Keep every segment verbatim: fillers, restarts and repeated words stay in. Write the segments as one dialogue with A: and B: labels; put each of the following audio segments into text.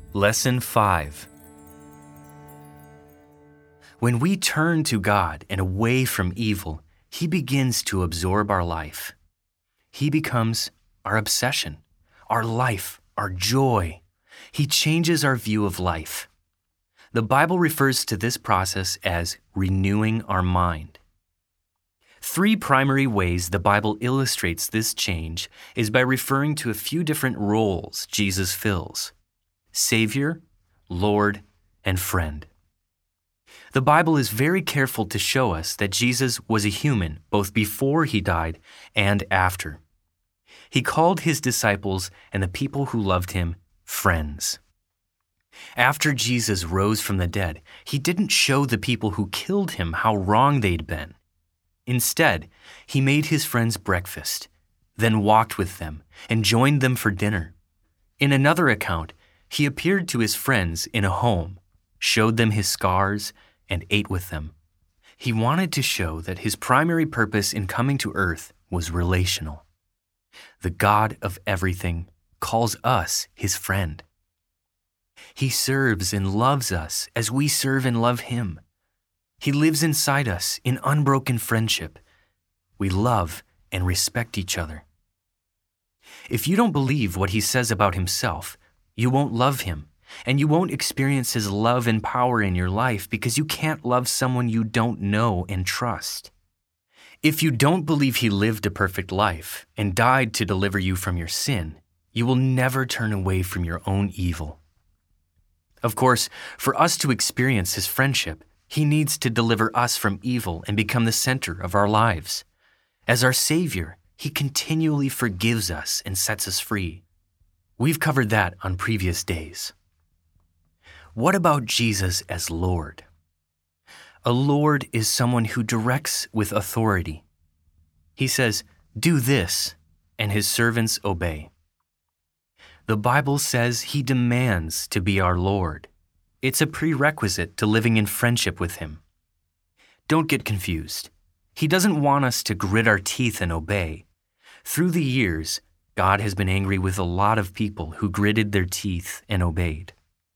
A: Lesson five. When we turn to God and away from evil, He begins to absorb our life. He becomes our obsession, our life, our joy. He changes our view of life. The Bible refers to this process as renewing our mind. Three primary ways the Bible illustrates this change is by referring to a few different roles Jesus fills: Savior, Lord, and friend. The Bible is very careful to show us that Jesus was a human both before He died and after. He called His disciples and the people who loved Him friends. After Jesus rose from the dead, He didn't show the people who killed Him how wrong they'd been. Instead, He made His friends breakfast, then walked with them and joined them for dinner. In another account, He appeared to His friends in a home, showed them His scars, and ate with them. He wanted to show that His primary purpose in coming to earth was relational. The God of everything calls us His friend. He serves and loves us as we serve and love Him. He lives inside us in unbroken friendship. We love and respect each other. If you don't believe what He says about Himself, you won't love Him, and you won't experience His love and power in your life because you can't love someone you don't know and trust. If you don't believe He lived a perfect life and died to deliver you from your sin, you will never turn away from your own evil. Of course, for us to experience His friendship, He needs to deliver us from evil and become the center of our lives. As our Savior, He continually forgives us and sets us free. We've covered that on previous days. What about Jesus as Lord? A Lord is someone who directs with authority. He says, "Do this," and His servants obey. The Bible says He demands to be our Lord. It's a prerequisite to living in friendship with Him. Don't get confused. He doesn't want us to grit our teeth and obey. Through the years, God has been angry with a lot of people who gritted their teeth and obeyed.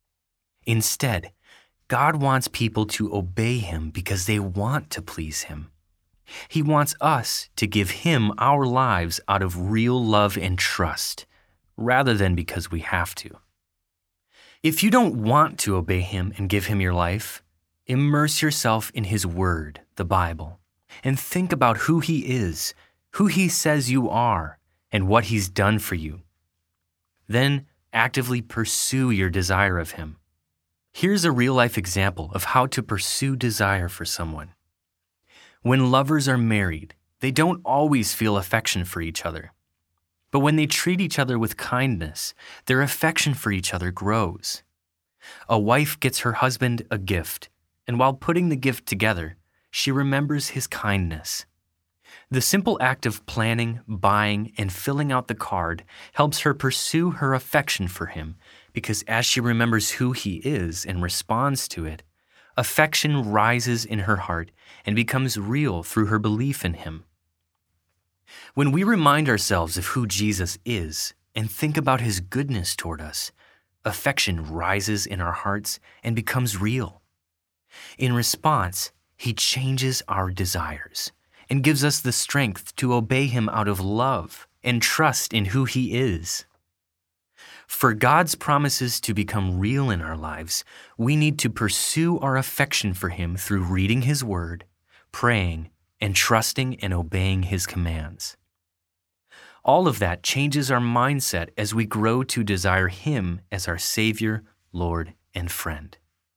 A: Instead, God wants people to obey Him because they want to please Him. He wants us to give Him our lives out of real love and trust, rather than because we have to. If you don't want to obey Him and give Him your life, immerse yourself in His Word, the Bible, and think about who He is, who He says you are, and what He's done for you. Then actively pursue your desire of Him. Here's a real-life example of how to pursue desire for someone. When lovers are married, they don't always feel affection for each other. But when they treat each other with kindness, their affection for each other grows. A wife gets her husband a gift, and while putting the gift together, she remembers his kindness. The simple act of planning, buying, and filling out the card helps her pursue her affection for him because as she remembers who he is and responds to it, affection rises in her heart and becomes real through her belief in him. When we remind ourselves of who Jesus is and think about His goodness toward us, affection rises in our hearts and becomes real. In response, He changes our desires and gives us the strength to obey Him out of love and trust in who He is. For God's promises to become real in our lives, we need to pursue our affection for Him through reading His Word, praying, and trusting and obeying His commands. All of that changes our mindset as we grow to desire Him as our Savior, Lord, and friend.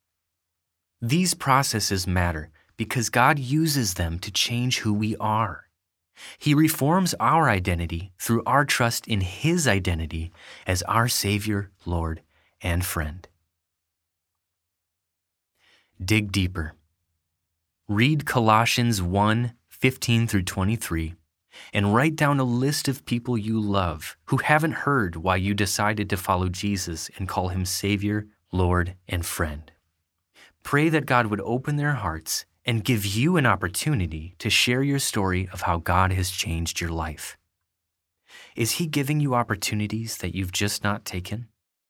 A: These processes matter because God uses them to change who we are. He reforms our identity through our trust in His identity as our Savior, Lord, and friend. Dig deeper. Read Colossians one, fifteen through twenty-three, and write down a list of people you love who haven't heard why you decided to follow Jesus and call Him Savior, Lord, and friend. Pray that God would open their hearts and give you an opportunity to share your story of how God has changed your life. Is He giving you opportunities that you've just not taken?